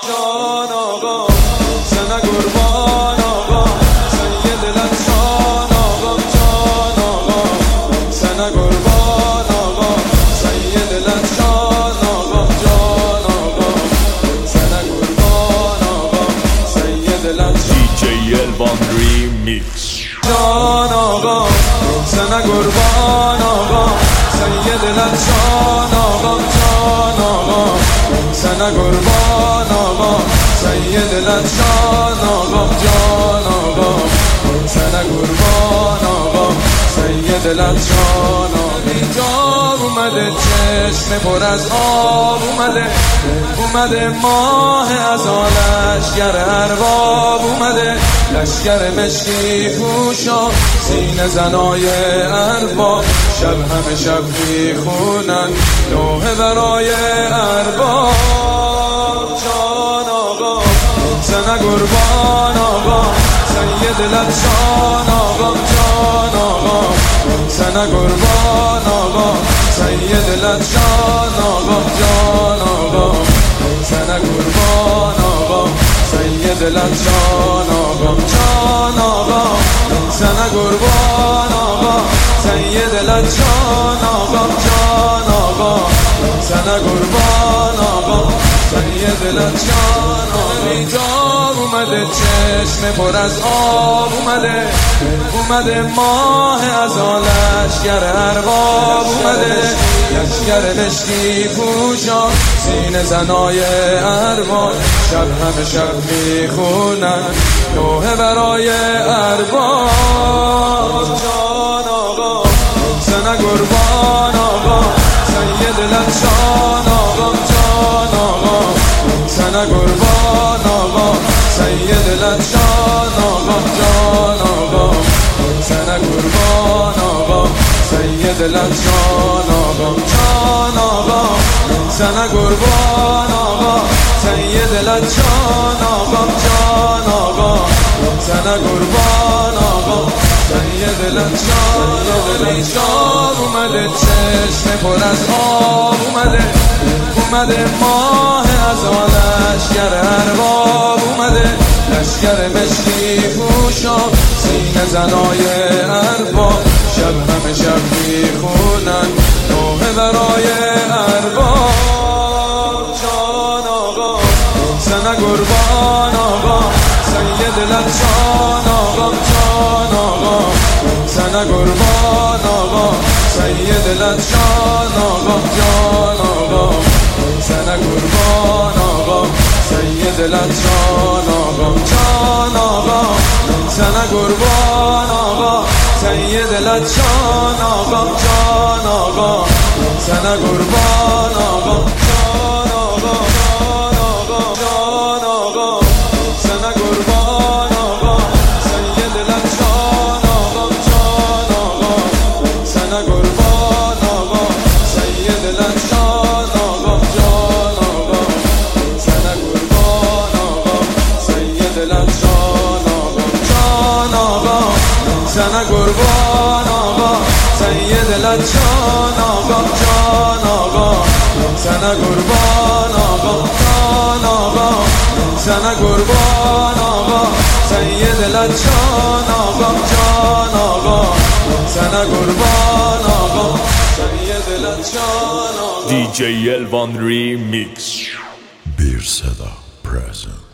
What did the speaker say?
جان آقا زن قربان آقا سید لطشان آقا جان آقا زن قربان آقا سید لطشان آقا جان آقا زن قربان آقا سید لطشان DJ Elvan Remix جان آقا زن قربان آقا سید لطشان آقا جان آقا زن قربان آقا سید لطشان آقا جان آقا زن قربان آقا سید لطشان آقا بیجاب اومده چشم پر از آب اومده ماه از لشگر ارباب اومده لشگر مشکی پوشا سینه زنای ارباب شب همه شب میخونن نوحه برای ارباب جان آقا زن قربان آقا سید لطشان آقا جان آقا زن قربان آقا سید لطشان آقا جان آقا زن قربان آقا سید لطشان آقا جان آقا زن قربان آقا سید لطشان آقا جان آقا زن قربان آقا سید لطشان آقا بیجاب اومده چشم پر از آب اومده ماه از لشگر ارباب اومده لشگر مشکی پوشا سینه زنای ارباب شب همه شب میخونن نوحه برای ارباب جان آقا زن قربان آقا سید لطشان آقا جان آقا زن قربان آقا سید لطشان آقا جان آقا زن قربان آقا سید لطشان آقا جان آقا زن قربان آقا سید لطشان آقا جان آقا زن قربان آقا سید لطشان آقا بیجاب اومده چشم پر از آب اومده ماه از لشگر ارباب اومده لشگر مشکی پوشا سینه زنای ارباب شب همه شب میخونن نوحه برای ارباب جان آقا زن قربان آقا سید لطشان آقا جان آقا زن قربان آقا سید لطشان آقا جان آقا زن قربان آقا سید لطشان آقا جان آقا زن قربان آقا سید لطشان آقا جان آقا زن قربان آقا جان آقا جان آقا زن قربان آقا سید لطشان آقا جان آقا زن قربان آقا سید لطشان آقا جان آقا زن قربان آقا سید لطشان آقا جان آقا زن قربان آقا سید لطشان آقا جان آقا زن قربان آقا جان آقا زن قربان آقا سید لطشان آقا جان آقا زن قربان آقا سید لطشان آقا DJ Elvan Remix Bir Seda present.